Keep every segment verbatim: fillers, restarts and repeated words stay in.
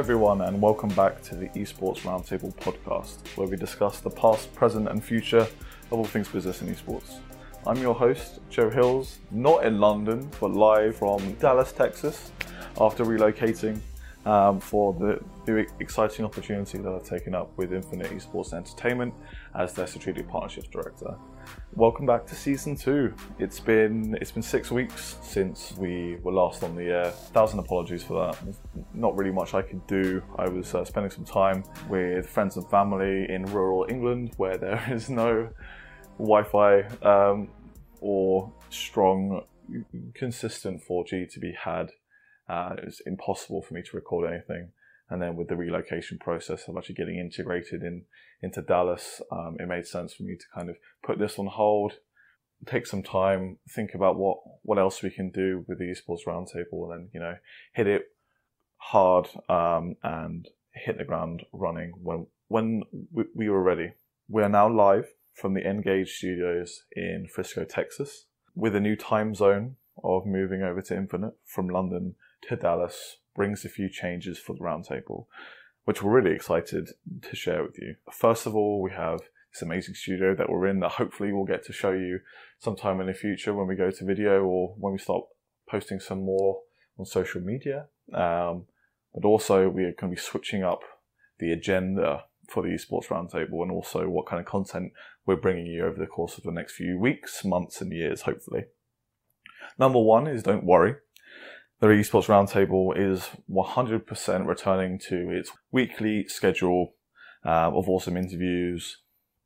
everyone, and welcome back to the Esports Roundtable podcast, where we discuss the past, present and future of all things business and esports. I'm your host, Joe Hills, not in London, but live from Dallas, Texas, after relocating um, for the new exciting opportunity that I've taken up with Infinite Esports Entertainment as their Strategic Partnerships Director. Welcome back to season two. It's been it's been six weeks since we were last on the air. Thousand apologies for that. There's not really much I could do. I was uh, spending some time with friends and family in rural England, where there is no Wi-Fi um, or strong, consistent four G to be had. Uh, it was impossible for me to record anything. And then with the relocation process of actually getting integrated in into Dallas, um, it made sense for me to kind of put this on hold, take some time, think about what, what else we can do with the Esports Roundtable, and then, you know, hit it hard um, and hit the ground running when when we, we were ready. We are now live from the Engage Studios in Frisco, Texas, with a new time zone of moving over to Infinite from London to Dallas brings a few changes for the roundtable, which we're really excited to share with you. First of all, we have this amazing studio that we're in that hopefully we'll get to show you sometime in the future when we go to video or when we start posting some more on social media. Um, but also we are going to be switching up the agenda for the Esports Roundtable and also what kind of content we're bringing you over the course of the next few weeks, months and years, hopefully. Number one is don't worry. The Esports Roundtable is one hundred percent returning to its weekly schedule uh, of awesome interviews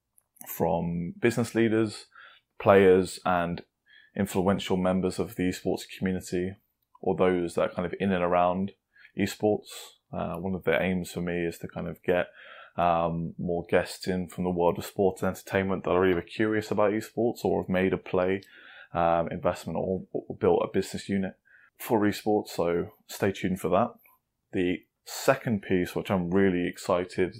from business leaders, players, and influential members of the esports community, or those that are kind of in and around esports. Uh, one of the aims for me is to kind of get um, more guests in from the world of sports and entertainment that are either curious about esports or have made a play, um, investment, or, or built a business unit for esports, so stay tuned for that. The second piece, which I'm really excited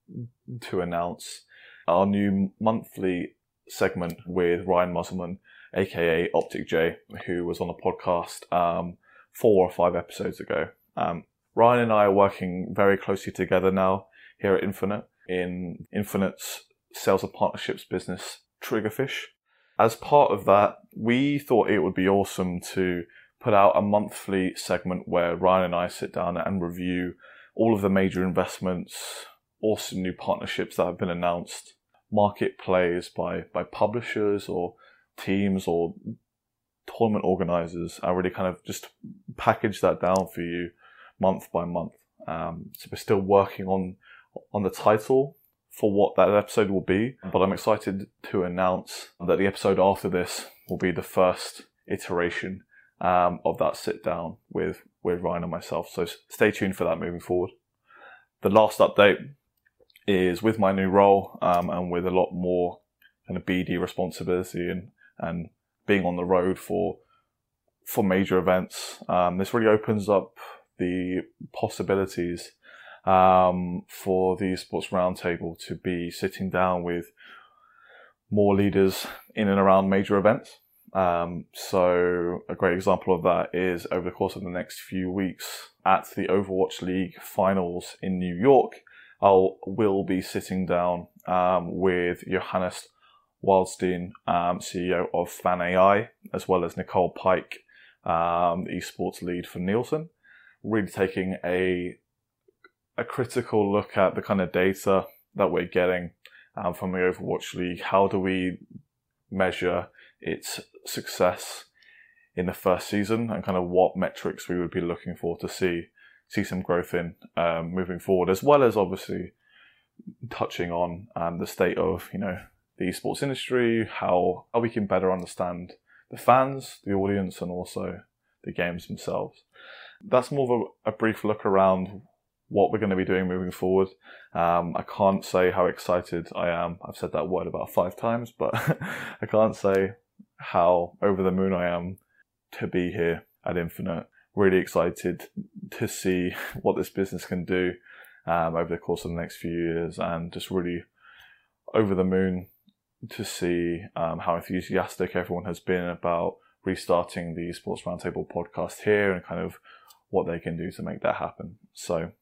to announce, our new monthly segment with Ryan Musselman, aka Optic J, who was on the podcast um, four or five episodes ago. Um, Ryan and I are working very closely together now here at Infinite in Infinite's sales and partnerships business, Triggerfish. As part of that, we thought it would be awesome to put out a monthly segment where Ryan and I sit down and review all of the major investments, awesome new partnerships that have been announced, market plays by, by publishers or teams or tournament organizers. I really kind of just package that down for you month by month. Um, so we're still working on, on the title for what that episode will be, but I'm excited to announce that the episode after this will be the first iteration Um, of that sit down with, with Ryan and myself. So stay tuned for that moving forward. The last update is with my new role um, and with a lot more kind of B D responsibility and, and being on the road for for major events. Um, this really opens up the possibilities um, for the Esports Roundtable to be sitting down with more leaders in and around major events. Um, so a great example of that is over the course of the next few weeks at the Overwatch League finals in New York, I'll will be sitting down um, with Johannes Wildstein, um, C E O of Fan A I, as well as Nicole Pike, um, the esports lead for Nielsen, really taking a a critical look at the kind of data that we're getting um, from the Overwatch League. How do we measure its success in the first season and kind of what metrics we would be looking for to see see some growth in um, moving forward, as well as obviously touching on um, the state of, you know, the esports industry, how, how we can better understand the fans, the audience, and also the games themselves. That's more of a, a brief look around what we're going to be doing moving forward. Um, I can't say how excited I am. I've said that word about five times, but I can't say how over the moon I am to be here at Infinite. Really excited to see what this business can do um, over the course of the next few years, and just really over the moon to see um, how enthusiastic everyone has been about restarting the Esports Roundtable podcast here and kind of what they can do to make that happen. So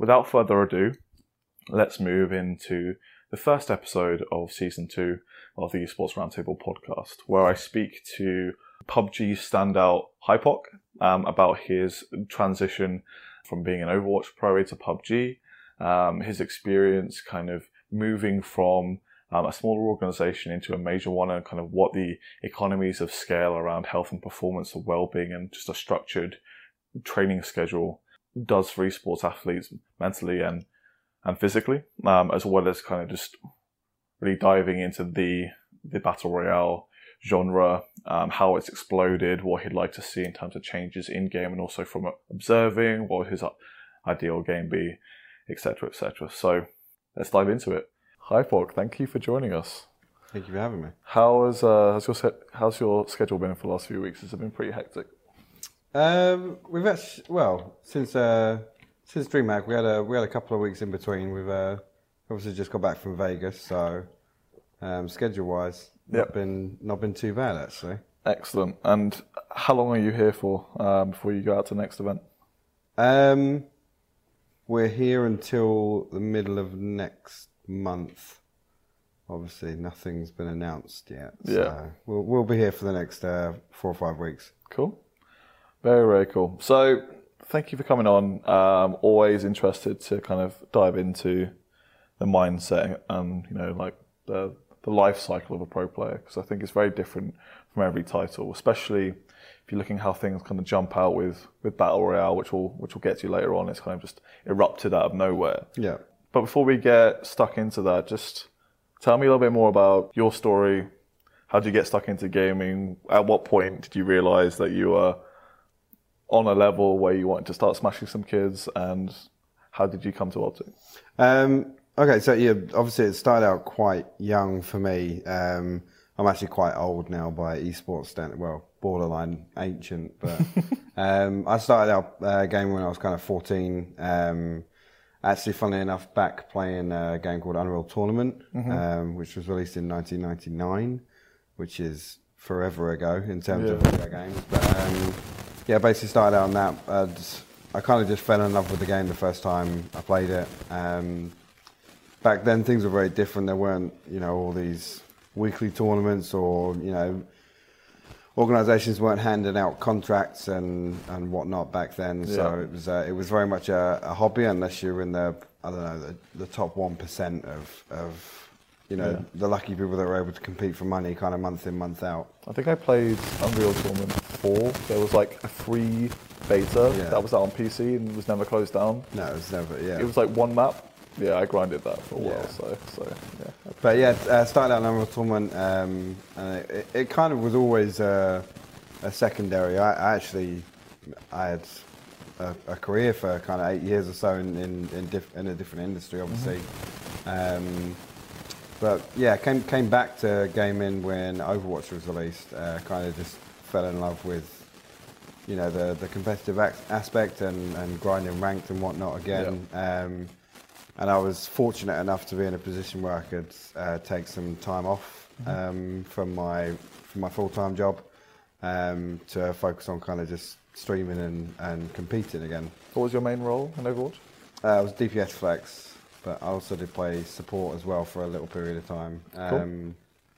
without further ado, let's move into the first episode of season two of the Esports Roundtable podcast, where I speak to P U B G standout Hypoc um, about his transition from being an Overwatch pro to P U B G, um, his experience kind of moving from um, a smaller organization into a major one, and kind of what the economies of scale around health and performance and well-being and just a structured training schedule does for esports athletes mentally and and physically, um, as well as kind of just really diving into the the battle royale genre, um, how it's exploded, what he'd like to see in terms of changes in game, and also from observing what would his ideal game be, et cetera, et cetera. So let's dive into it. Hi, Hypoc, thank you for joining us. Thank you for having me. How has uh, has your set, how's your schedule been for the last few weeks? Has it been pretty hectic? Um, we've actually, well, since uh, since DreamHack, we had a we had a couple of weeks in between. We've uh, obviously just got back from Vegas, so um, schedule-wise, not Yep. been not been too bad actually. Excellent. And how long are you here for um, before you go out to the next event? Um, we're here until the middle of next month. Obviously, nothing's been announced yet. So Yeah. we'll we'll be here for the next uh, four or five weeks. Cool. Very, very cool. So thank you for coming on. Um, always interested to kind of dive into the mindset and, you know, like the the life cycle of a pro player, because I think it's very different from every title, especially if you're looking how things kind of jump out with, with Battle Royale, which we'll, which we'll get to later on. It's kind of just erupted out of nowhere. Yeah. But before we get stuck into that, just tell me a little bit more about your story. How did you get stuck into gaming? At what point did you realize that you were on a level where you wanted to start smashing some kids, and how did you come to Optic? Um, okay, so yeah, obviously it started out quite young for me. Um, I'm actually quite old now by esports standard, well, borderline ancient, but um, I started out uh, gaming when I was kind of fourteen. Um, actually, funnily enough, back playing a game called Unreal Tournament, mm-hmm. um, which was released in nineteen ninety-nine, which is forever ago in terms Yeah. of video games. But um, yeah, basically started out on that. Uh, just, I kind of just fell in love with the game the first time I played it. Um, back then, things were very different. There weren't, you know, all these weekly tournaments, or, you know, organisations weren't handing out contracts and, and whatnot back then. So Yeah. it was uh, it was very much a, a hobby, unless you're in the I don't know the, the top one percent of of you know Yeah. the lucky people that were able to compete for money, kind of month in, month out. I think I played Unreal Tournament four. There was like a free beta Yeah. that was out on P C and was never closed down. No, it was never. Yeah. It was like one map. Yeah, I grinded that for a while. Yeah. So, so yeah. But yeah, uh, started out in Unreal Tournament, um, and it, it kind of was always uh, a secondary. I, I actually, I had a, a career for kind of eight years or so in in, in, diff, in a different industry, obviously. Mm-hmm. Um, but yeah, came came back to gaming when Overwatch was released. Uh, kind of just fell in love with, you know, the the competitive ac- aspect and, and grinding ranked and whatnot again. Yeah. Um, And I was fortunate enough to be in a position where I could uh, take some time off um, from my from my full-time job um, to focus on kind of just streaming and, and competing again. What was your main role in Overwatch? Uh, I was D P S flex, but I also did play support as well for a little period of time. Cool. Um,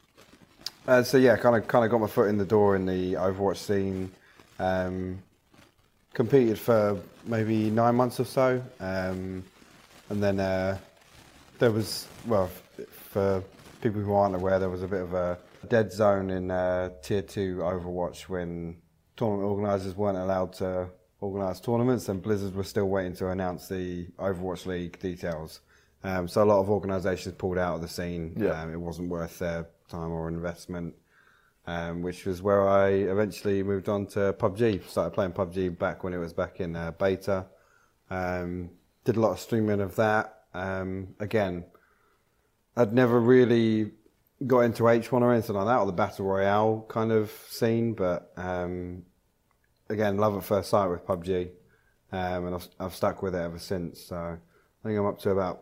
uh, so yeah, kind of kind of got my foot in the door in the Overwatch scene. Um, competed for maybe nine months or so. Um, And then uh, there was, well, for people who aren't aware, there was a bit of a dead zone in uh, Tier two Overwatch when tournament organisers weren't allowed to organise tournaments, and Blizzard was still waiting to announce the Overwatch League details. Um, so a lot of organisations pulled out of the scene. Yeah. Um, it wasn't worth their time or investment, um, which was where I eventually moved on to P U B G. Started playing P U B G back when it was back in uh, beta. Um, Did a lot of streaming of that. Um, again, I'd never really got into H one or anything like that, or the Battle Royale kind of scene, but um, again, love at first sight with P U B G, um, and I've, I've stuck with it ever since. So I think I'm up to about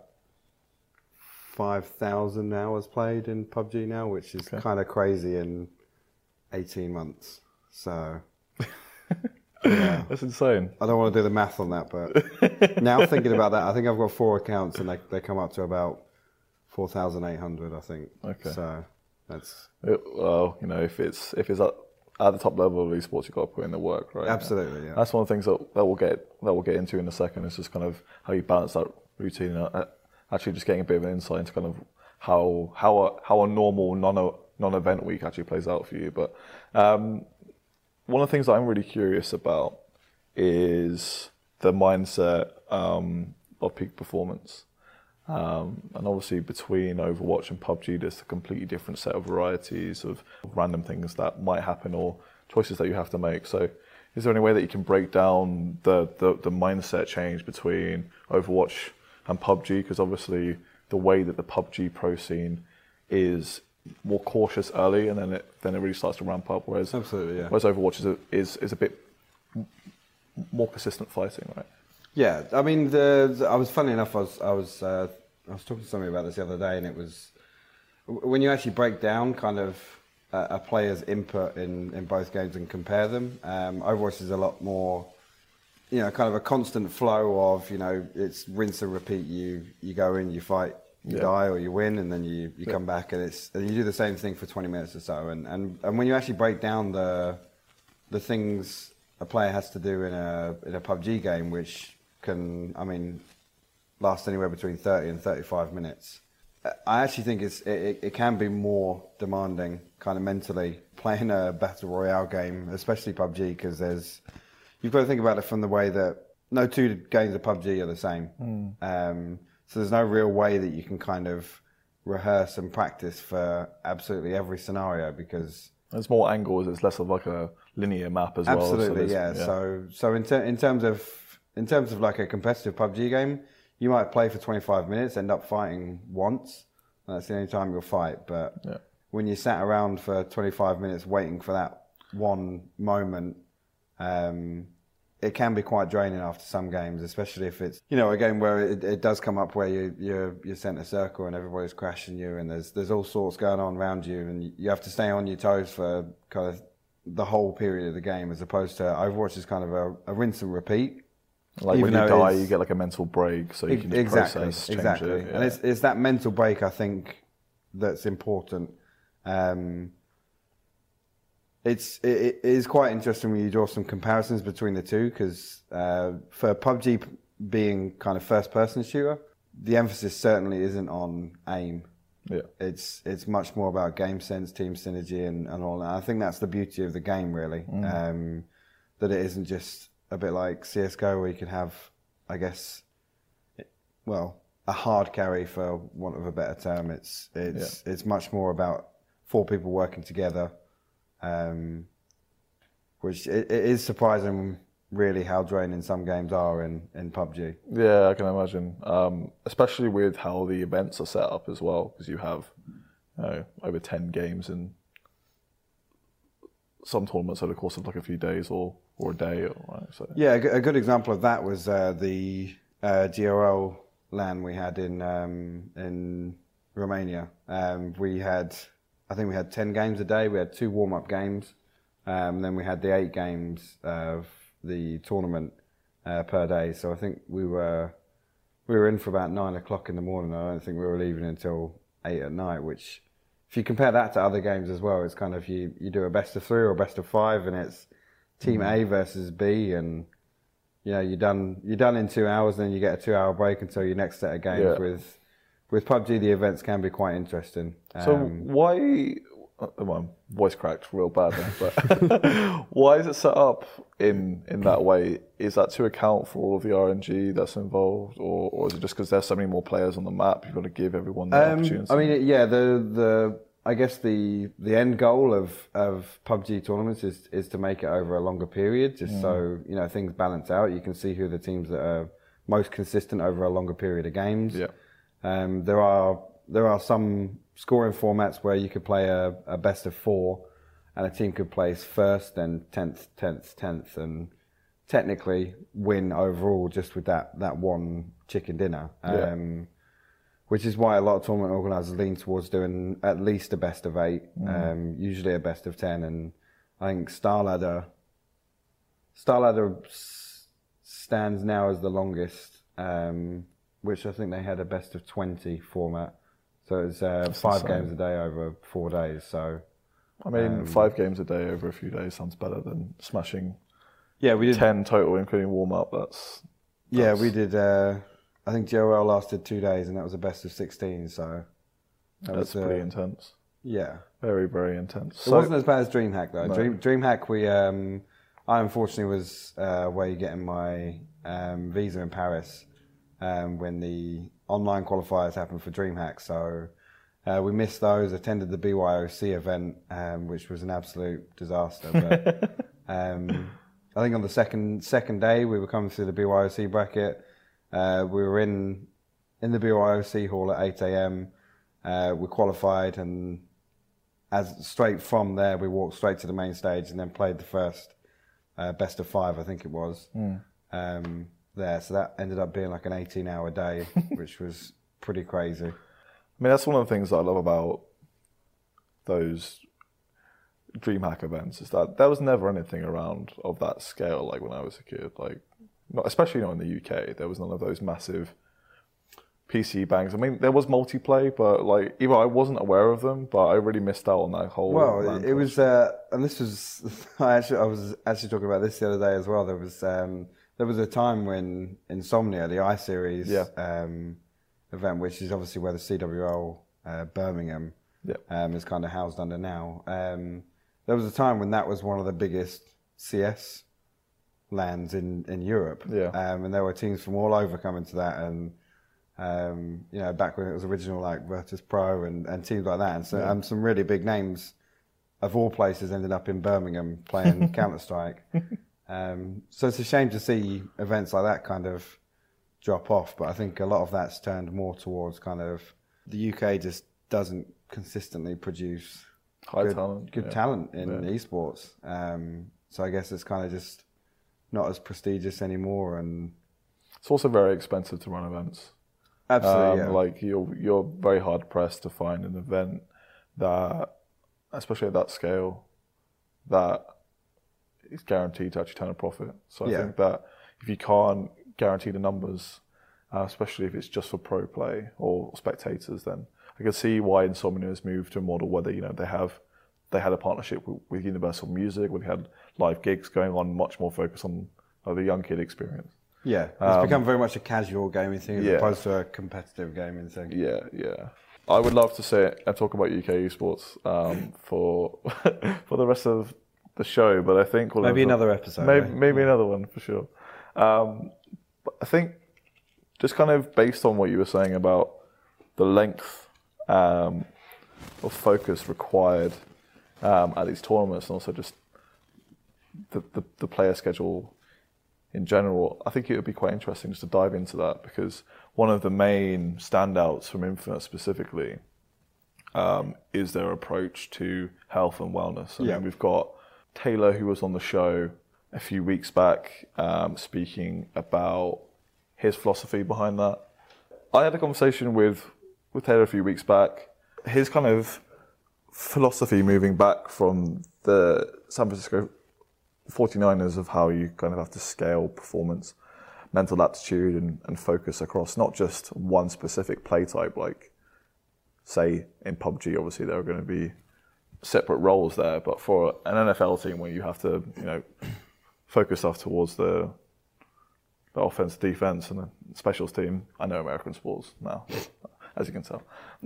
five thousand hours played in P U B G now, which is Okay. kind of crazy in eighteen months. So... Yeah. That's insane. I don't want to do the math on that, but now thinking about that, I think I've got four accounts and they, they come up to about four thousand eight hundred, I think. Okay. So that's... It, well, you know, if it's if it's at, at the top level of esports, you've got to put in the work, right? Absolutely, yeah. That's one of the things that, that we'll get that we'll get into in a second. Is just kind of how you balance that routine. Uh, actually, just getting a bit of an insight into kind of how how a, how a normal non non event week actually plays out for you. But um, one of the things that I'm really curious about is the mindset um, of peak performance. Um, and obviously between Overwatch and P U B G, there's a completely different set of varieties of random things that might happen or choices that you have to make. So is there any way that you can break down the, the, the mindset change between Overwatch and P U B G? Because obviously the way that the P U B G pro scene is more cautious early and then it then it really starts to ramp up, whereas, Absolutely, yeah. whereas Overwatch is a, is, is a bit more persistent fighting, right? Yeah, I mean, the, the I was funny enough. I was I was uh, I was talking to somebody about this the other day, and it was when you actually break down kind of a, a player's input in, in both games and compare them. Um, Overwatch is a lot more, you know, kind of a constant flow of, you know, it's rinse and repeat. You you go in, you fight, you Yeah. die, or you win, and then you, you Yeah. come back, and it's and you do the same thing for twenty minutes or so. And, and, and when you actually break down the the things a player has to do in a in a P U B G game, which can, I mean, last anywhere between thirty and thirty-five minutes. I actually think it's it, it can be more demanding, kind of mentally, playing a battle royale game, especially P U B G, because there's you've got to think about it from the way that no two games of P U B G are the same. Mm. Um, so there's no real way that you can kind of rehearse and practice for absolutely every scenario, because there's more angles. It's less of like a linear map as well. Absolutely, so yeah. yeah. So so in ter- in terms of in terms of like a competitive P U B G game, you might play for twenty-five minutes, end up fighting once, and that's the only time you'll fight. But yeah. when you sat around for twenty-five minutes waiting for that one moment, um, it can be quite draining after some games, especially if it's, you know, a game where it, it does come up where you, you're, you're sent a circle and everybody's crashing you and there's there's all sorts going on around you and you have to stay on your toes for kind of the whole period of the game, as opposed to Overwatch is kind of a, a rinse and repeat. Like Even when you die, is, you get like a mental break, so you can just exactly, process, change exactly. it. Yeah. And it's it's that mental break, I think, that's important. Um, it's it, it is quite interesting when you draw some comparisons between the two, because uh, for P U B G being kind of first-person shooter, the emphasis certainly isn't on aim. Yeah, it's it's much more about game sense, team synergy, and, and all that. I think that's the beauty of the game, really. Mm. Um, that it isn't just a bit like C S G O, where you can have, I guess, well, a hard carry, for want of a better term. It's it's yeah. it's much more about four people working together, um, which it, it is surprising, really, how draining some games are in, in P U B G. Yeah, I can imagine, um, especially with how the events are set up as well, because you have, you know, over ten games in some tournaments over the course of like a few days or, or a day. Or, right, so. Yeah, a good example of that was uh, the uh, G R L LAN we had in um, in Romania. Um, we had, I think we had ten games a day. We had two warm-up games, um, then we had the eight games of the tournament uh, per day. So I think we were we were in for about nine o'clock in the morning. I don't think we were leaving until eight at night, which, if you compare that to other games as well, it's kind of you, you do a best of three or a best of five, and it's Team A versus B, and you know you're done you're done in two hours, then you get a two hour break until your next set of games. Yeah. With with P U B G, the events can be quite interesting. So um, why? Well, voice cracked real bad then, but why is it set up in in that way? Is that to account for all of the R N G that's involved, or, or is it just because there's so many more players on the map, you've got to give everyone the um, opportunity? I mean, yeah, the the I guess the the end goal of, of P U B G tournaments is is to make it over a longer period, just mm. so you know things balance out. You can see who the teams that are most consistent over a longer period of games. Yeah, um, there are there are some scoring formats where you could play a, a best of four, and a team could place first, then tenth, tenth, tenth, and technically win overall just with that, that one chicken dinner. Um, yeah. Which is why a lot of tournament organisers lean towards doing at least a best of eight, mm. um, usually a best of ten, and I think Starladder StarLadder s- stands now as the longest, um, which I think they had a best of twenty format. So it's uh, five insane. games a day over four days. So I mean, um, five games a day over a few days sounds better than smashing yeah, we did ten total, including warm up. That's, that's yeah, we did. Uh, I think J O L lasted two days, and that was a best of sixteen. So that that's was, pretty uh, intense. Yeah, Very, very intense. it So- wasn't as bad as DreamHack though. No. Dream DreamHack, we um, I unfortunately was uh, away getting my um, visa in Paris um, when the online qualifiers happened for DreamHack. So uh, we missed those. Attended the B Y O C event, um, which was an absolute disaster. But um, I think on the second second day we were coming through the B Y O C bracket. Uh, we were in in the B Y O C hall at eight a.m. Uh, we qualified, and as straight from there we walked straight to the main stage and then played the first uh, best of five, I think it was, Mm. um, there. So that ended up being like an eighteen-hour day, which was pretty crazy. I mean, that's one of the things that I love about those DreamHack events is that there was never anything around of that scale. Like when I was a kid, like not, especially not in the U K, there was none of those massive P C bangs. I mean, there was multiplayer, but like even I wasn't aware of them. But I really missed out on that whole. Well, LAN it was, uh, and this was, I actually, I was actually talking about this the other day as well. There was, um, there was a time when Insomnia, the I Series Yeah. um, event, which is obviously where the C W L uh, Birmingham Yeah. um, is kind of housed under now. Um, there was a time when that was one of the biggest C S lands in, in Europe. Yeah. Um, and there were teams from all over coming to that, and um, you know, back when it was original, like Virtus Pro and, and teams like that, and so Yeah. um, some really big names of all places ended up in Birmingham playing Counter Strike. Um, so it's a shame to see events like that kind of drop off, but I think a lot of that's turned more towards kind of the U K just doesn't consistently produce High good, talent. good yeah. talent in Yeah. esports. Um, so I guess it's kind of just not as prestigious anymore, and It's also very expensive to run events. absolutely, Um, yeah. Like you're you're very hard pressed to find an event that, especially at that scale, that is guaranteed to actually turn a profit. So I Yeah. think that if you can't guarantee the numbers, uh, especially if it's just for pro play or spectators, then I can see why Insomnia has moved to a model where they, you know, they have they had a partnership with, with Universal Music, where they had live gigs going on, much more focused on uh, the young kid experience. Yeah, it's Um, become very much a casual gaming thing as yeah. opposed to a competitive gaming thing. Yeah, yeah. I would love to sit and talk about U K esports um, for for the rest of the show, but I think we'll Maybe have- another episode. Maybe, eh? maybe another one for sure. Um, but I think just kind of based on what you were saying about the length um, of focus required um, at these tournaments, and also just the, the, the player schedule in general, I think it would be quite interesting just to dive into that, because one of the main standouts from Infinite specifically um, is their approach to health and wellness. I Yeah. mean, we've got Taylor, who was on the show a few weeks back, um, speaking about his philosophy behind that. I had a conversation with, with Taylor a few weeks back. His kind of philosophy moving back from the San Francisco forty-niners of how you kind of have to scale performance, mental aptitude and, and focus across not just one specific play type, like say in P U B G, obviously there are going to be separate roles there, but for an N F L team where you have to, you know, focus stuff towards the, the offense, defense, and the specials team. I know American sports now, as you can tell.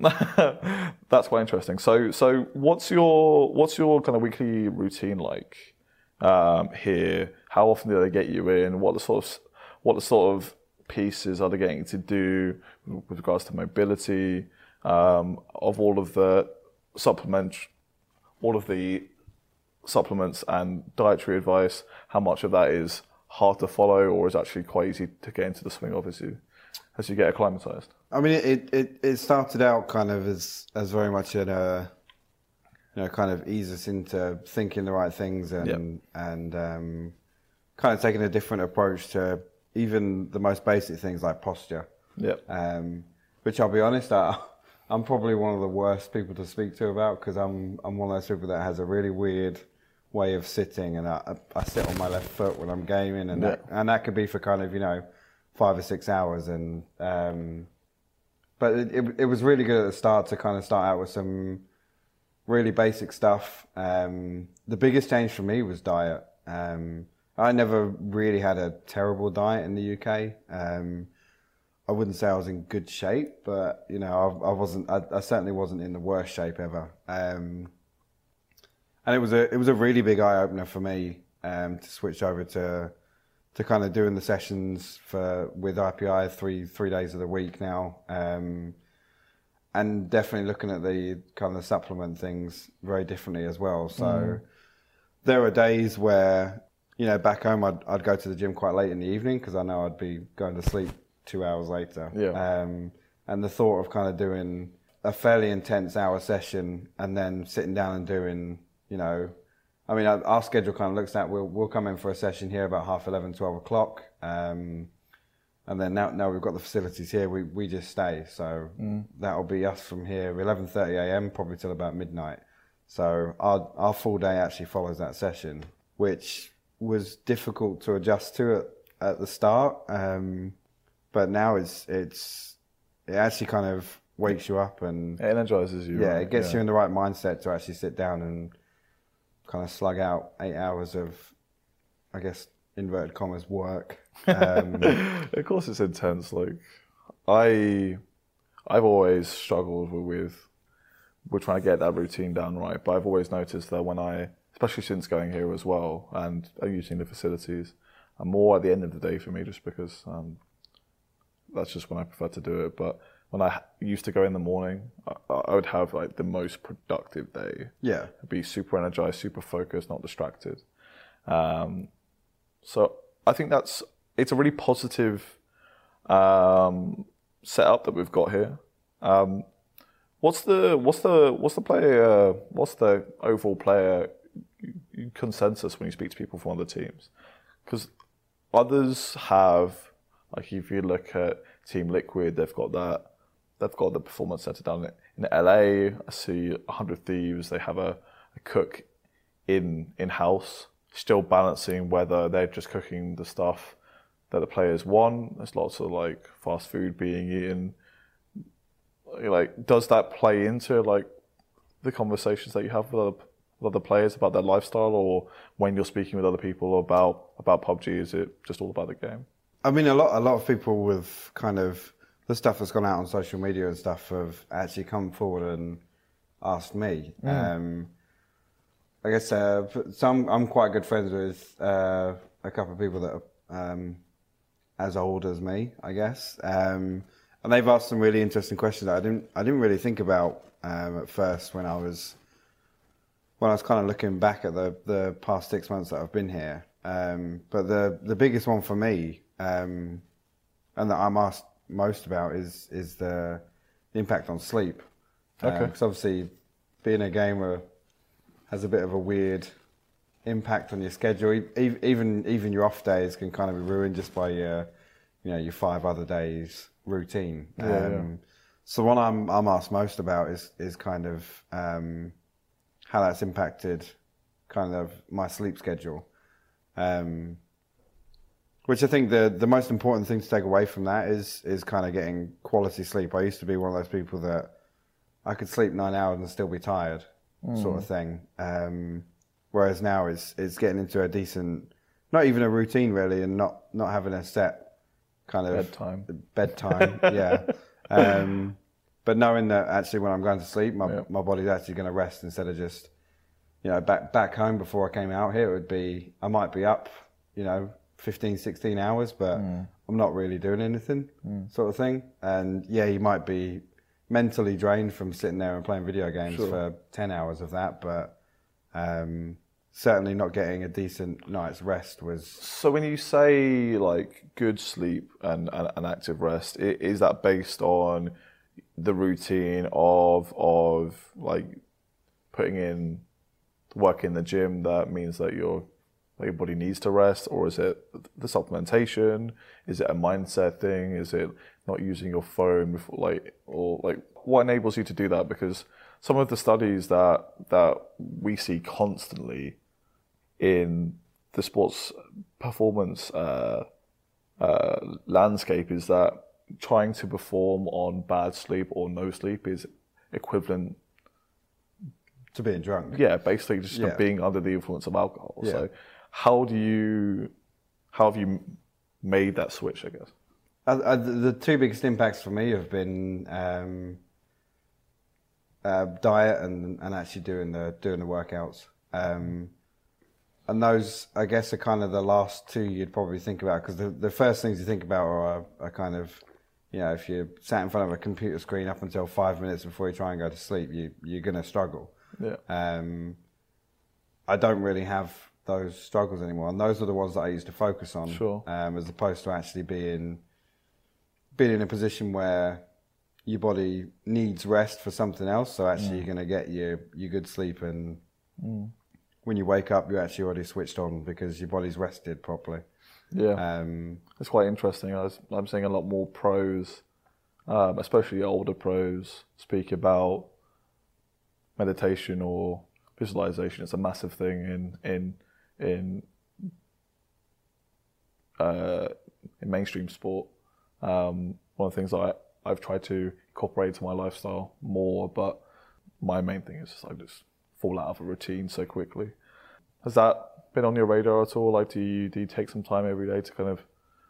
That's quite interesting. So, so what's your what's your kind of weekly routine like um, here? How often do they get you in? What the sort of what the sort of pieces are they getting to do with regards to mobility um, of all of the supplement, all of the supplements and dietary advice? How much of that is hard to follow, or is actually quite easy to get into the swing of as you as you get acclimatized? I mean, it, it, it started out kind of as as very much in a, you know, kind of ease us into thinking the right things and Yep. and um, kind of taking a different approach to even the most basic things like posture. Yeah. Um, which I'll be honest, I, I'm probably one of the worst people to speak to about, because I'm I'm one of those people that has a really weird way of sitting, and I, I sit on my left foot when I'm gaming, and Yeah. that, and that could be for kind of, you know, five or six hours. And um, but it, it, it was really good at the start to kind of start out with some really basic stuff. Um, the biggest change for me was diet. Um, I never really had a terrible diet in the U K. Um, I wouldn't say I was in good shape, but you know, I, I wasn't. I, I certainly wasn't in the worst shape ever. Um, and it was a it was a really big eye opener for me um, to switch over to to kind of doing the sessions for with I P I three three days of the week now, um, and definitely looking at the kind of supplement things very differently as well. So mm. there are days where, you know, back home I'd I'd go to the gym quite late in the evening because I know I'd be going to sleep two hours later. Yeah. Um, and the thought of kind of doing a fairly intense hour session and then sitting down and doing, you know, I mean, our, our schedule kind of looks at, we'll, we'll come in for a session here about half eleven, twelve o'clock. Um, and then now, now we've got the facilities here, we, we just stay. So mm. that'll be us from here, eleven thirty a.m. probably till about midnight. So our, our full day actually follows that session, which was difficult to adjust to at, at the start. Um, But now it's it's it actually kind of wakes you up and it energizes you. Yeah, right? it gets yeah. you in the right mindset to actually sit down and kind of slug out eight hours of, I guess, inverted commas, work. Um, of course, it's intense. Like I, I've always struggled with with trying to get that routine down right. But I've always noticed that when I, especially since going here as well and using the facilities, I'm more at the end of the day for me, just because. Um, That's just when I prefer to do it. But when I used to go in the morning, I, I would have like the most productive day. Yeah. I'd be super energized, super focused, not distracted. Um, so I think that's, it's a really positive um, setup that we've got here. Um, what's the, what's the, what's the player, what's the overall player consensus when you speak to people from other teams? Because others have, like if you look at Team Liquid, they've got that, they've got the performance center down in L A. I see one hundred Thieves, they have a, a cook in in house, still balancing whether they're just cooking the stuff that the players want. There's lots of like fast food being eaten. Like, does that play into like the conversations that you have with other, with other players about their lifestyle, or when you're speaking with other people about about P U B G, is it just all about the game? I mean, a lot, a lot of people with kind of the stuff that's gone out on social media and stuff have actually come forward and asked me. Mm. Um, I guess uh, some I'm quite good friends with uh, a couple of people that are um, as old as me, I guess, um, and they've asked some really interesting questions that I didn't I didn't really think about um, at first when I was when I was kind of looking back at the the past six months that I've been here. Um, but the the biggest one for me, Um, and that I'm asked most about is is the, the impact on sleep. Okay. Because um, obviously, being a gamer has a bit of a weird impact on your schedule. E- even even your off days can kind of be ruined just by your, you know, your five other days routine. Yeah, um, yeah. So what I'm I'm asked most about is is kind of um, how that's impacted kind of my sleep schedule. Um, Which I think the the most important thing to take away from that is is kind of getting quality sleep. I used to be one of those people that I could sleep nine hours and still be tired, mm. sort of thing. Um, whereas now it's it's getting into a decent, not even a routine really, and not, not having a set kind of bedtime. Bedtime, yeah. Um, but knowing that actually when I'm going to sleep, my yeah. my body's actually going to rest instead of just, you know, back back home before I came out here, it would be I might be up, you know, fifteen, sixteen hours, but mm. I'm not really doing anything, mm. sort of thing. And yeah, you might be mentally drained from sitting there and playing video games sure. for ten hours of that, but um, certainly not getting a decent night's rest was... So when you say like good sleep and, and, and active rest, is that based on the routine of of like putting in work in the gym that means that you're Like your body needs to rest, or is it the supplementation? Is it a mindset thing? Is it not using your phone before, like, or like what enables you to do that? Because some of the studies that that we see constantly in the sports performance uh, uh, landscape is that trying to perform on bad sleep or no sleep is equivalent to being drunk. Yeah, basically just Yeah. being under the influence of alcohol. Yeah. So how do you, how have you made that switch, I guess? Uh, uh, the the two biggest impacts for me have been um, uh, diet and, and actually doing the doing the workouts. Um, and those, I guess, are kind of the last two you'd probably think about, because the, the first things you think about are, are kind of, you know, if you're sat in front of a computer screen up until five minutes before you try and go to sleep, you, you're going to struggle. Yeah. Um, I don't really have those struggles anymore, and those are the ones that I used to focus on, Sure. um, as opposed to actually being being in a position where your body needs rest for something else. So actually, mm. you're going to get your your good sleep, and mm. when you wake up, you're actually already switched on because your body's rested properly. Yeah, um, it's quite interesting. I was, I'm seeing a lot more pros, um, especially older pros, speak about meditation or visualization. It's a massive thing in in in uh, in mainstream sport. Um, one of the things I I've tried to incorporate into my lifestyle more, but my main thing is just I just fall out of a routine so quickly. Has that been on your radar at all? Like, do you do you take some time every day to kind of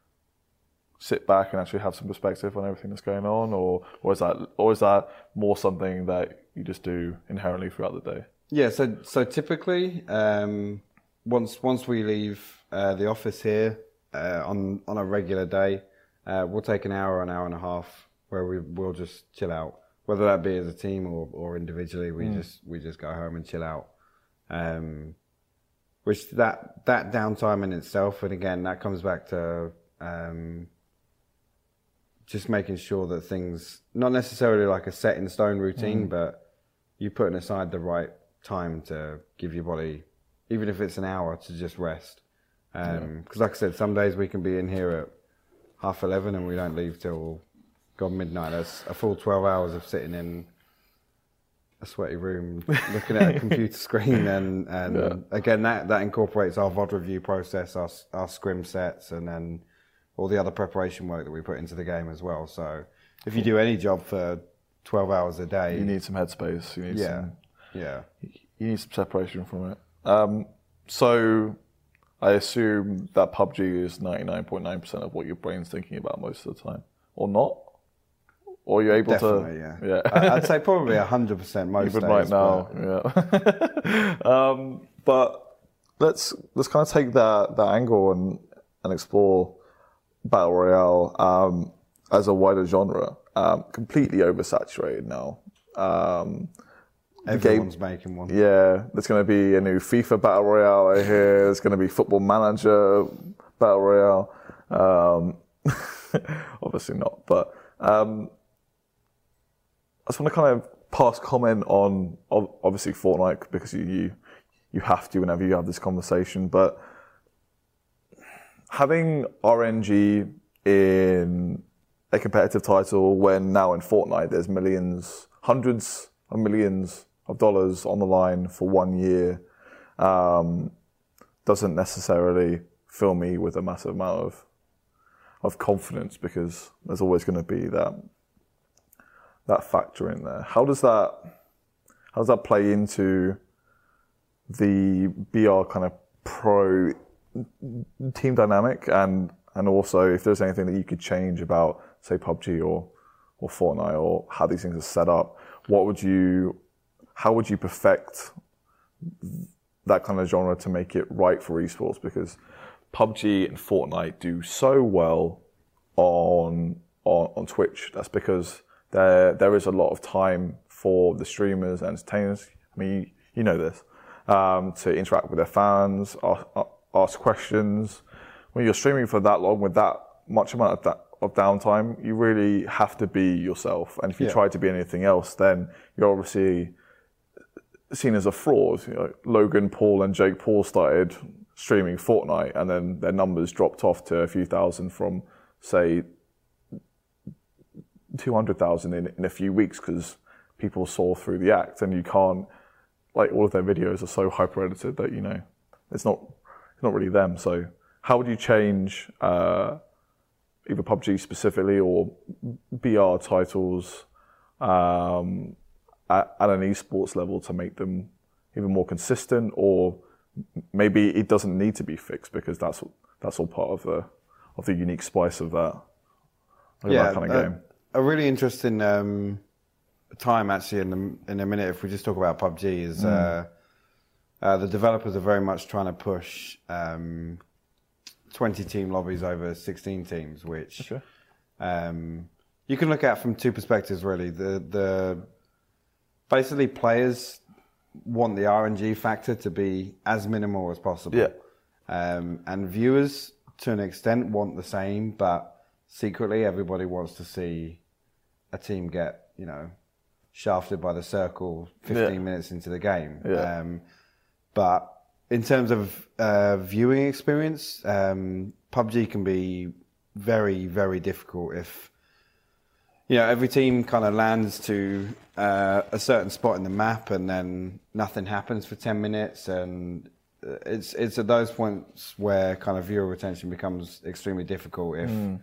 sit back and actually have some perspective on everything that's going on, or or is that or is that more something that you just do inherently throughout the day? Yeah, so so typically, um, once once we leave uh, the office here uh, on on a regular day, uh, we'll take an hour, an hour and a half where we will just chill out. Whether that be as a team or, or individually, we mm. just we just go home and chill out. Um, which that that downtime in itself, and again, that comes back to um, just making sure that things, not necessarily like a set in stone routine, mm. but you putting aside the right time to give your body, even if it's an hour, to just rest. Because um, yeah. like I said, some days we can be in here at half eleven and we don't leave till God midnight. That's a full twelve hours of sitting in a sweaty room looking at a computer screen, and, and yeah. again, that, that incorporates our V O D review process, our, our scrim sets, and then all the other preparation work that we put into the game as well. So if you do any job for twelve hours a day, you need some headspace. You need yeah, some, yeah, you need some separation from it. Um, so I assume that P U B G is ninety-nine point nine percent of what your brain's thinking about most of the time, or not? Or you're able Definitely, to... yeah. yeah. I'd say probably one hundred percent most Even days. right now, but... yeah. um, but let's let's kind of take that, that angle and, and explore Battle Royale um, as a wider genre. Um, completely oversaturated now. Um, Everyone's game, making one. Yeah, there's going to be a new FIFA Battle Royale I hear. There's going to be Football Manager Battle Royale. Um, obviously not, but... Um, I just want to kind of pass comment on, obviously, Fortnite, because you, you you have to whenever you have this conversation, but having R N G in a competitive title when now in Fortnite there's millions, hundreds of millions of dollars on the line for one year um, doesn't necessarily fill me with a massive amount of, of confidence, because there's always going to be that that factor in there. How does that how does that play into the B R kind of pro team dynamic, and and also if there's anything that you could change about, say, P U B G or or Fortnite, or how these things are set up? What would you how would you perfect that kind of genre to make it right for esports? Because P U B G and Fortnite do so well on on, on Twitch. That's because There, there is a lot of time for the streamers and entertainers, I mean, you, you know this, um, to interact with their fans, ask, ask questions. When you're streaming for that long with that much amount of, that, of downtime, you really have to be yourself. And if you yeah. try to be anything else, then you're obviously seen as a fraud. You know, Logan Paul and Jake Paul started streaming Fortnite, and then their numbers dropped off to a few thousand from, say, two hundred thousand in, in a few weeks, because people saw through the act, and you can't, like, all of their videos are so hyper edited that, you know, it's not it's not really them. So how would you change uh, either P U B G specifically or B R titles um, at, at an esports level to make them even more consistent, or maybe it doesn't need to be fixed because that's that's all part of the of the unique spice of that, of yeah, that kind of a, game. A really interesting um, time actually in the, in a minute. If we just talk about P U B G, is mm. uh, uh, the developers are very much trying to push um, twenty team lobbies over sixteen teams, which okay. um, you can look at from two perspectives really. The the basically players want the R N G factor to be as minimal as possible. Yeah. Um, and viewers, to an extent, want the same, but secretly everybody wants to see a team get, you know, shafted by the circle fifteen yeah. minutes into the game. Yeah. Um, but in terms of uh, viewing experience, um, P U B G can be very, very difficult if, you know, every team kind of lands to uh, a certain spot in the map and then nothing happens for ten minutes. And it's it's at those points where kind of viewer retention becomes extremely difficult if mm.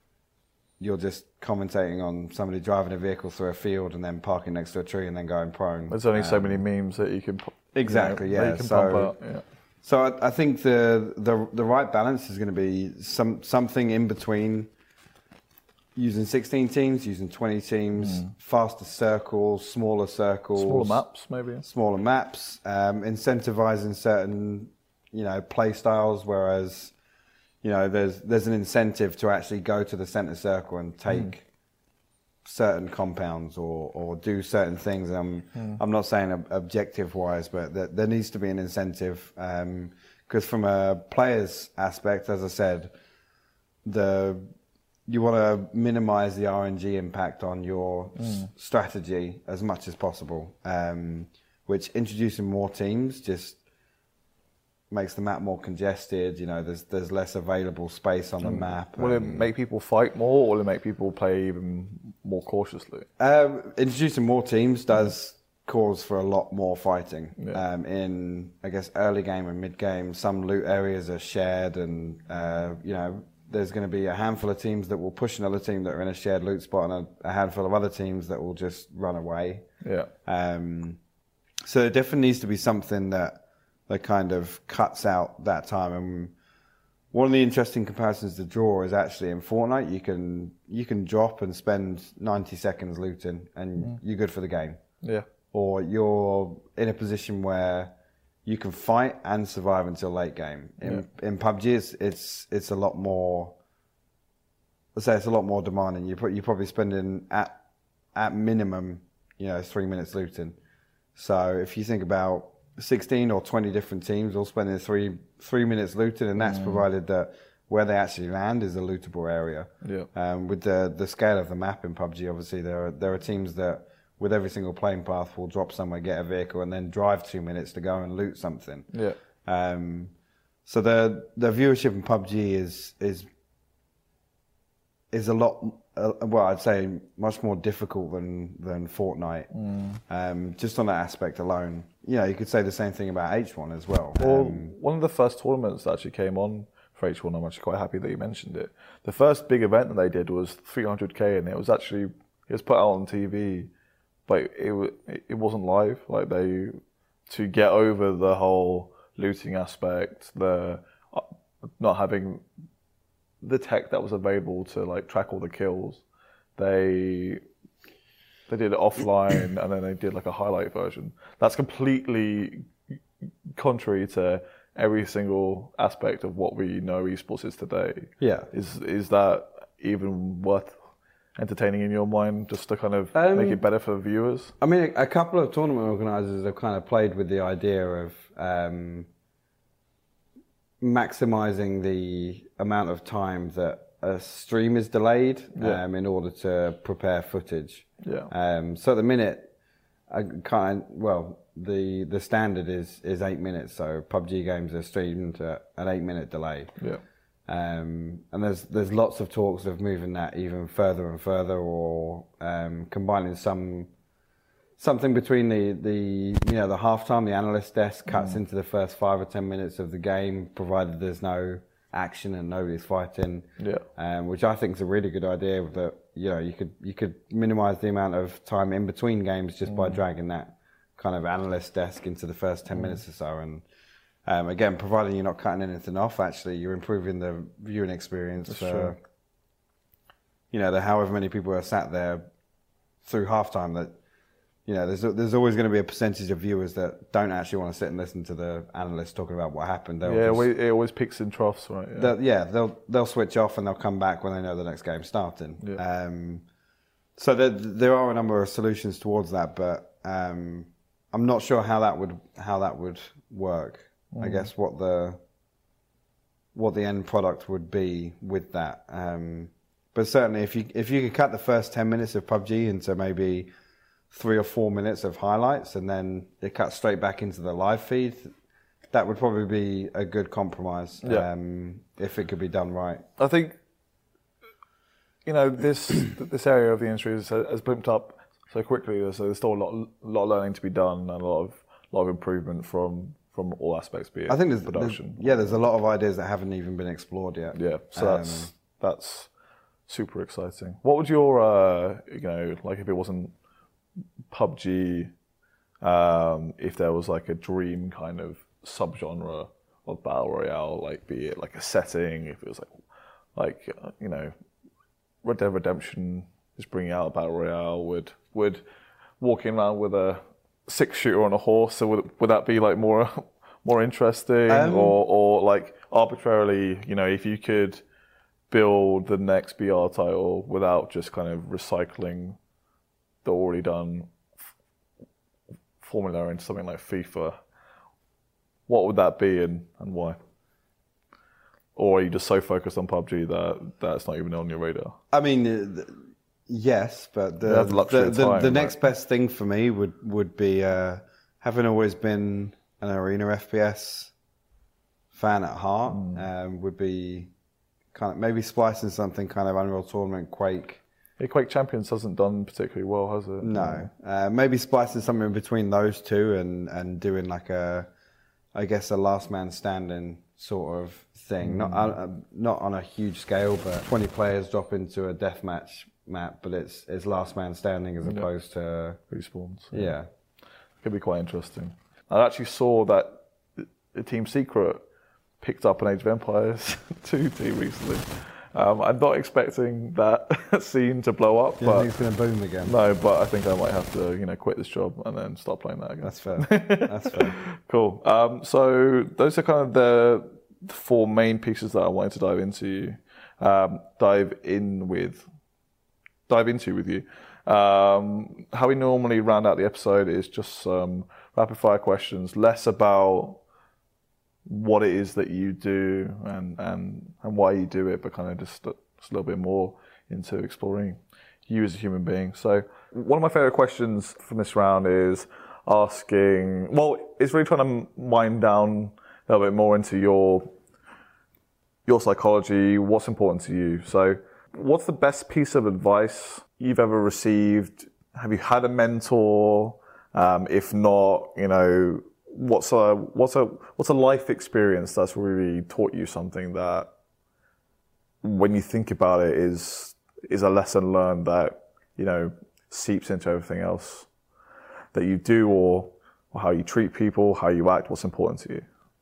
you're just commentating on somebody driving a vehicle through a field and then parking next to a tree and then going prone. There's only um, so many memes that you can exactly, you know, yeah. you can so, pump out. Yeah. So I, I think the, the the right balance is going to be some something in between. Using sixteen teams, using twenty teams, mm. faster circles, smaller circles, smaller maps, maybe smaller maps, um, incentivizing certain, you know, play styles. Whereas, you know, there's there's an incentive to actually go to the center circle and take mm. certain compounds or or do certain things. I'm mm. I'm not saying ob- objective wise, but there, there needs to be an incentive because um, from a player's aspect, as I said, the you want to minimize the R N G impact on your mm. s- strategy as much as possible, um, which introducing more teams just makes the map more congested. You know, there's there's less available space on the mm. map. Will it make people fight more, or will it make people play even more cautiously? Um, introducing more teams does cause for a lot more fighting. Yeah. Um, in, I guess, early game and mid game, some loot areas are shared and, uh, you know, there's going to be a handful of teams that will push another team that are in a shared loot spot, and a, a handful of other teams that will just run away. Yeah. Um, so there definitely needs to be something that that kind of cuts out that time. And one of the interesting comparisons to draw is actually in Fortnite, you can you can drop and spend ninety seconds looting, and mm. you're good for the game. Yeah. Or you're in a position where you can fight and survive until late game. In, yeah. in P U B G, it's, it's it's a lot more. Let's say it's a lot more demanding. You put you probably spending at at minimum, you know, three minutes looting. So if you think about sixteen or twenty different teams all spending three three minutes looting, and that's mm. provided that where they actually land is a lootable area. Yeah. Um, with the the scale of the map in P U B G, obviously there are there are teams that, with every single plane path, will drop somewhere, get a vehicle, and then drive two minutes to go and loot something. Yeah. Um, so the the viewership in P U B G is is is a lot. Uh, well, I'd say much more difficult than than Fortnite. Mm. Um, just on that aspect alone, you know, you could say the same thing about H one as well. Well, um, one of the first tournaments that actually came on for H one, I'm actually quite happy that you mentioned it. The first big event that they did was three hundred K, and it was actually it was put out on T V. But it it wasn't live. Like they, to get over the whole looting aspect, the uh, not having the tech that was available to like track all the kills, they they did it offline and then they did like a highlight version. That's completely contrary to every single aspect of what we know esports is today. Yeah, is is that even worth entertaining in your mind, just to kind of um, make it better for viewers? I mean, a couple of tournament organisers have kind of played with the idea of um, maximising the amount of time that a stream is delayed yeah. um, in order to prepare footage. Yeah. Um, so at the minute, I kind of, well, the the standard is is eight minutes. So P U B G games are streamed at an eight minute delay. Yeah. Um, and there's there's lots of talks of moving that even further and further, or um, combining some something between the, the you know the halftime, the analyst desk cuts mm. into the first five or ten minutes of the game, provided there's no action and nobody's fighting. Yeah. Um, which I think is a really good idea. That you know you could you could minimise the amount of time in between games just mm. by dragging that kind of analyst desk into the first ten mm. minutes or so. And um, again, providing you're not cutting anything off, actually you're improving the viewing experience That's for true. you know the however many people are sat there through halftime. That you know, there's there's always going to be a percentage of viewers that don't actually want to sit and listen to the analysts talking about what happened. They'll yeah, just, we, it always peaks in troughs, right? Yeah. They'll, yeah, they'll they'll switch off and they'll come back when they know the next game's starting. Yeah. Um, so there there are a number of solutions towards that, but um, I'm not sure how that would how that would work. Mm. I guess what the what the end product would be with that. Um, but certainly, if you if you could cut the first ten minutes of P U B G into maybe three or four minutes of highlights and then it cuts straight back into the live feed, that would probably be a good compromise. Yeah. Um, if it could be done right. I think, you know, this this area of the industry has, has blimped up so quickly, so there's still a lot, a lot of learning to be done and a lot of lot of improvement from from all aspects, be it I think there's, production. There's, yeah, there's a lot of ideas that haven't even been explored yet. Yeah, so Um, that's that's super exciting. What would your, uh, you know, like if it wasn't P U B G, um, if there was like a dream kind of subgenre of battle royale, like be it like a setting, if it was like, like uh, you know, Red Dead Redemption is bringing out a battle royale, would would walking around with a six shooter on a horse, so would would that be like more more interesting, Um, or or like arbitrarily, you know, if you could build the next B R title without just kind of recycling the already done f- formula into something like FIFA, what would that be and, and why? Or are you just so focused on P U B G that that's not even on your radar? I mean, uh, yes, but the You have the luxury the, of the, time, the right? next best thing for me would would be uh, having always been an arena F P S fan at heart. Mm. Um, would be kind of maybe splicing something kind of Unreal Tournament, Quake. Yeah, Quake Champions hasn't done particularly well, has it? No, uh, maybe splicing something in between those two and, and doing like a, I guess a last man standing sort of thing. Mm. Not uh, not on a huge scale, but twenty players drop into a deathmatch map, but it's it's last man standing as Yeah. opposed to Respawns. yeah. Could be quite interesting. I actually saw that the Team Secret picked up an Age of Empires two team recently. Um, I'm not expecting that scene to blow up, You don't but think it's going to boom again? no, but I think I might have to, you know, quit this job and then start playing that again. That's fair. That's fair. Cool. Um, so those are kind of the four main pieces that I wanted to dive into, um, dive in with, dive into with you. Um, how we normally round out the episode is just some rapid fire questions, less about what it is that you do and, and, and why you do it, but kind of just, just a little bit more into exploring you as a human being. So one of my favorite questions from this round is asking, well, it's really trying to wind down a little bit more into your, your psychology, what's important to you. So what's the best piece of advice you've ever received? Have you had a mentor? Um, if not, you know, What's a what's a what's a life experience that's really taught you something that, when you think about it, is is a lesson learned that, you know, seeps into everything else that you do, or, or how you treat people, how you act, what's important to you?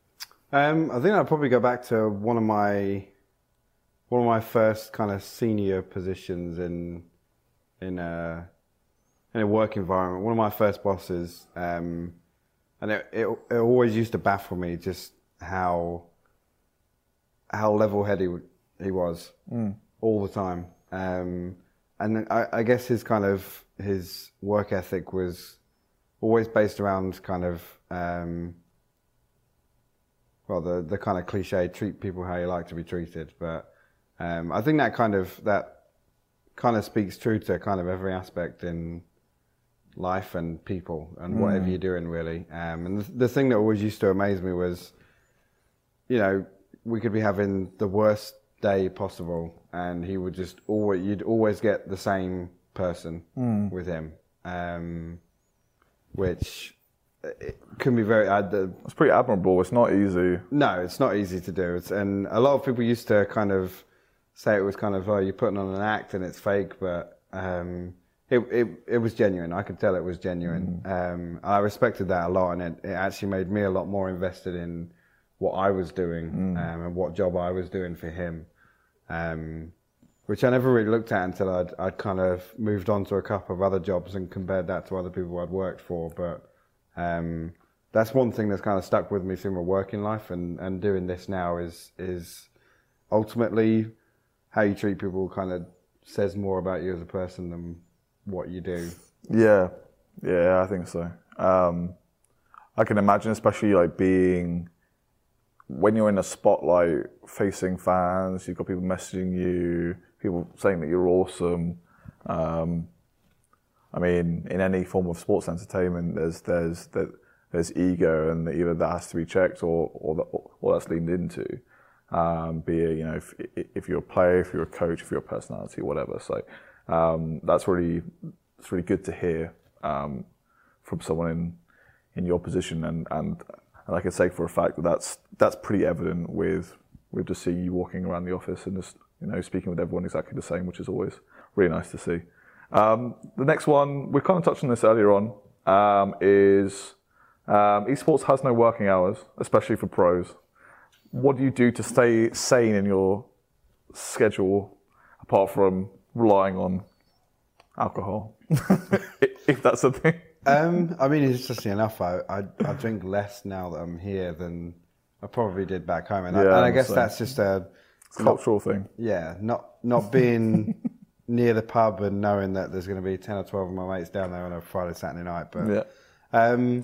Um, I think I'd probably go back to one of my one of my first kind of senior positions in in a in a work environment. One of my first bosses. Um, And it, it it always used to baffle me just how how level-headed he was mm. all the time. Um, and I, I guess his kind of his work ethic was always based around kind of um, well the the kind of cliche treat people how you like to be treated. But um, I think that kind of that kind of speaks true to kind of every aspect in life and people and whatever mm. you're doing, really. Um, and the, the thing that always used to amaze me was, you know, we could be having the worst day possible and he would just always, you'd always get the same person mm. with him. Um, which it can be very. Uh, the, It's pretty admirable. It's not easy. no, it's not easy to do. It's, and a lot of people used to kind of say it was kind of, oh, you're putting on an act and it's fake, but um, it, it it was genuine. I could tell it was genuine. Mm. Um, I respected that a lot, and it, it actually made me a lot more invested in what I was doing mm. um, and what job I was doing for him, um, which I never really looked at until I'd, I'd kind of moved on to a couple of other jobs and compared that to other people I'd worked for. But um, that's one thing that's kind of stuck with me through my working life, and, and doing this now is is ultimately how you treat people kind of says more about you as a person than what you do. Yeah, yeah, I think so. Um, I can imagine, especially like being, when you're in a spotlight facing fans, you've got people messaging you, people saying that you're awesome. Um, I mean, in any form of sports entertainment, there's there's there's ego, and either that has to be checked or or, the, or that's leaned into. Um, be it, you know, if, if you're a player, if you're a coach, if you're a personality, whatever. So um, that's really it's really good to hear um, from someone in in your position, and, and and I can say for a fact that that's that's pretty evident with with just seeing you walking around the office and just, you know, speaking with everyone exactly the same, which is always really nice to see. Um, the next one, we kind of touched on this earlier on, um, is um, esports has no working hours, especially for pros. What do you do to stay sane in your schedule, apart from relying on alcohol, if that's a thing? Um, I mean, interestingly enough, I, I I drink less now that I'm here than I probably did back home, and, yeah, I, and I guess so. That's just a cultural thing. Yeah, not not being near the pub and knowing that there's going to be ten or twelve of my mates down there on a Friday, Saturday night. But yeah. Um,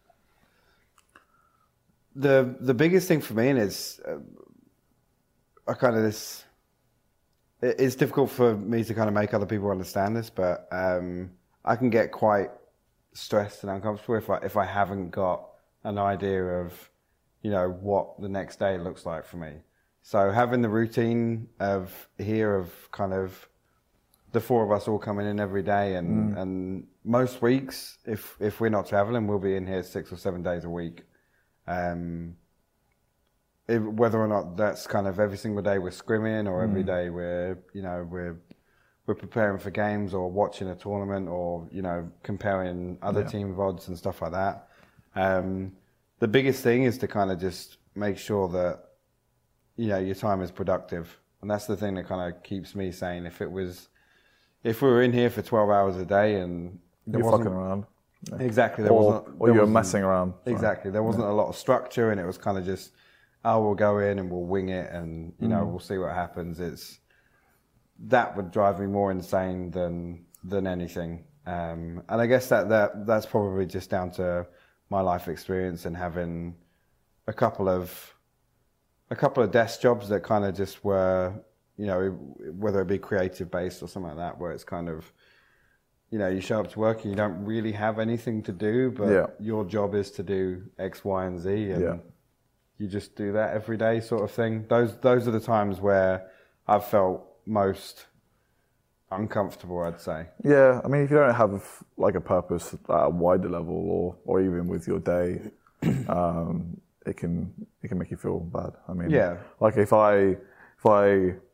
The the biggest thing for me is uh, I kind of this. It, it's difficult for me to kind of make other people understand this, but um, I can get quite stressed and uncomfortable if I if I haven't got an idea of, you know, what the next day looks like for me. So having the routine of here of kind of the four of us all coming in every day, and mm. and most weeks, if if we're not traveling, we'll be in here six or seven days a week. Um, it, whether or not that's kind of every single day we're scrimming, or every mm. day we're, you know, we're we're preparing for games or watching a tournament, or, you know, comparing other yeah. team V O Ds and stuff like that. Um, the biggest thing is to kind of just make sure that, you know, your time is productive, and that's the thing that kind of keeps me sane. If it was, if we were in here for twelve hours a day and you're fucking around. Yeah. Exactly. There or wasn't, or there you're wasn't, messing around. Sorry. Exactly. There wasn't yeah. a lot of structure, and it was kind of just, oh, we'll go in and we'll wing it, and, you know, mm. we'll see what happens. It's that would drive me more insane than than anything. Um, and I guess that, that that's probably just down to my life experience and having a couple of a couple of desk jobs that kind of just were, you know, whether it be creative based or something like that, where it's kind of, you know, you show up to work and you don't really have anything to do, but yeah. your job is to do X, Y, and Z, and yeah. you just do that every day, sort of thing. Those those are the times where I've felt most uncomfortable, I'd say. Yeah, I mean, if you don't have like a purpose at a wider level, or or even with your day, um, it can it can make you feel bad. I mean, yeah. like if I if I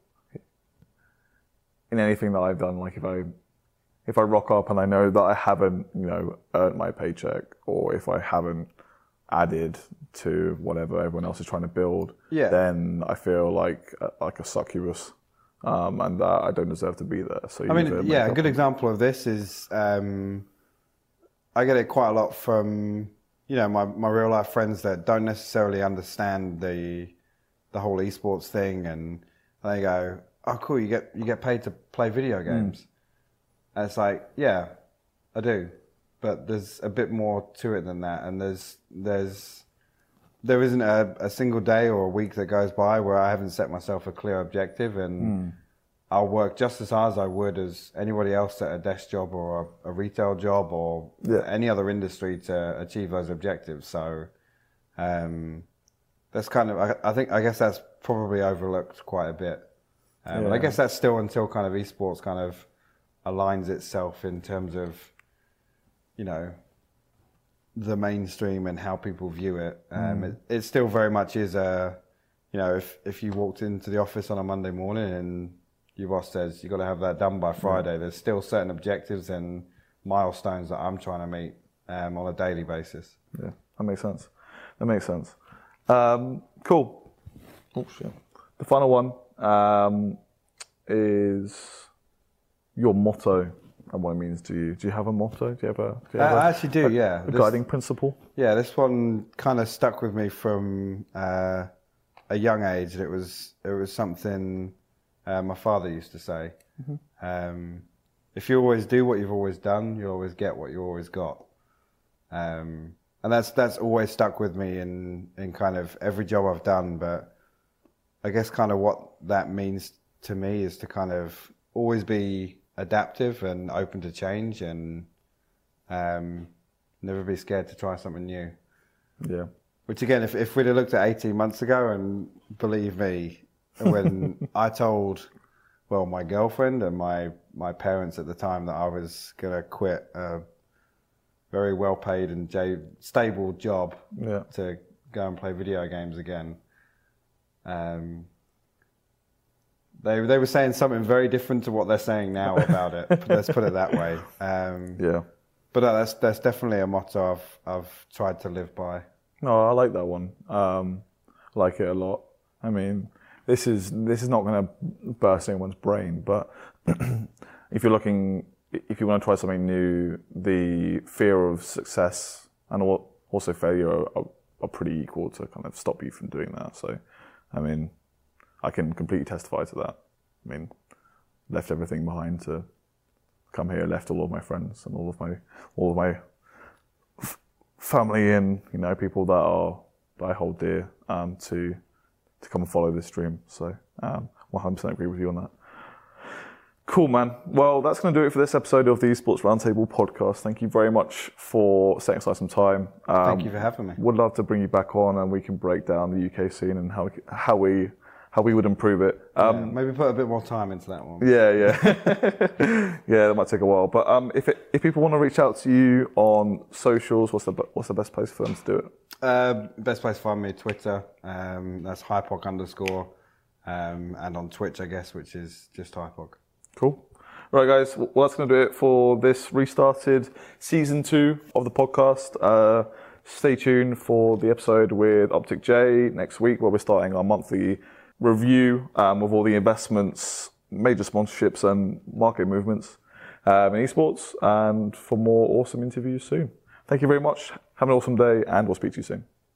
in anything that I've done, like if I. If I rock up and I know that I haven't, you know, earned my paycheck, or if I haven't added to whatever everyone else is trying to build, yeah. then I feel like like a succubus, um, and that I don't deserve to be there. So I mean, yeah, a good example of this is um, I get it quite a lot from, you know, my, my real life friends that don't necessarily understand the the whole esports thing, and they go, "Oh, cool, you get you get paid to play video games." Mm. And it's like, yeah, I do, but there's a bit more to it than that, and there's there's there isn't a, a single day or a week that goes by where I haven't set myself a clear objective, and mm. I'll work just as hard as I would as anybody else at a desk job or a, a retail job or yeah. any other industry to achieve those objectives. So um, that's kind of, I, I think, I guess that's probably overlooked quite a bit. Um, yeah. But I guess that's still until kind of esports kind of aligns itself in terms of, you know, the mainstream and how people view it. Um, Mm. it, it still very much is a, you know, if if you walked into the office on a Monday morning and your boss says you've got to have that done by Friday, yeah. there's still certain objectives and milestones that I'm trying to meet um, on a daily basis. Yeah, that makes sense. That makes sense. Um, cool. Oh shit. The final one um, is your motto and what it means to you. Do you have a motto? Do you have a? Do you have I a, actually do. a, yeah. A this, guiding principle. Yeah, this one kind of stuck with me from uh, a young age. It was it was something uh, my father used to say. Mm-hmm. Um, if you always do what you've always done, you always get what you always got. Um, and that's that's always stuck with me in in kind of every job I've done. But I guess kind of what that means to me is to kind of always be adaptive and open to change, and um, never be scared to try something new. Yeah. Which again, if, if we'd have looked at eighteen months ago, and believe me, when I told, well, my girlfriend and my, my parents at the time that I was going to quit a very well-paid and j- stable job yeah. to go and play video games again, um, They they were saying something very different to what they're saying now about it. Let's put it that way. Um, yeah. But no, that's that's definitely a motto I've I've tried to live by. No, I like that one. Um, I like it a lot. I mean, this is this is not going to burst anyone's brain, but if you're looking, if you want to try something new, the fear of success and also failure are, are pretty equal to kind of stop you from doing that. So, I mean, I can completely testify to that. I mean, left everything behind to come here, left all of my friends and all of my all of my f- family and, you know, people that are that I hold dear um, to to come and follow this dream. So, um, one hundred percent agree with you on that. Cool, man. Well, that's going to do it for this episode of the Esports Roundtable podcast. Thank you very much for setting aside some time. Um, Thank you for having me. Would love to bring you back on and we can break down the U K scene and how we, how we how we would improve it. Um, yeah, maybe put a bit more time into that one. Yeah, yeah, yeah. That might take a while, but um, if it, if people want to reach out to you on socials, what's the what's the best place for them to do it? Uh, best place to find me, Twitter. Um, that's hypoc underscore, um, and on Twitch, I guess, which is just hypoc. Cool. Right, guys. Well, that's going to do it for this restarted season two of the podcast. Uh, stay tuned for the episode with Optic J next week, where we're starting our monthly review um, of all the investments, major sponsorships and market movements um, in esports, and for more awesome interviews soon. Thank you very much. Have an awesome day, and we'll speak to you soon.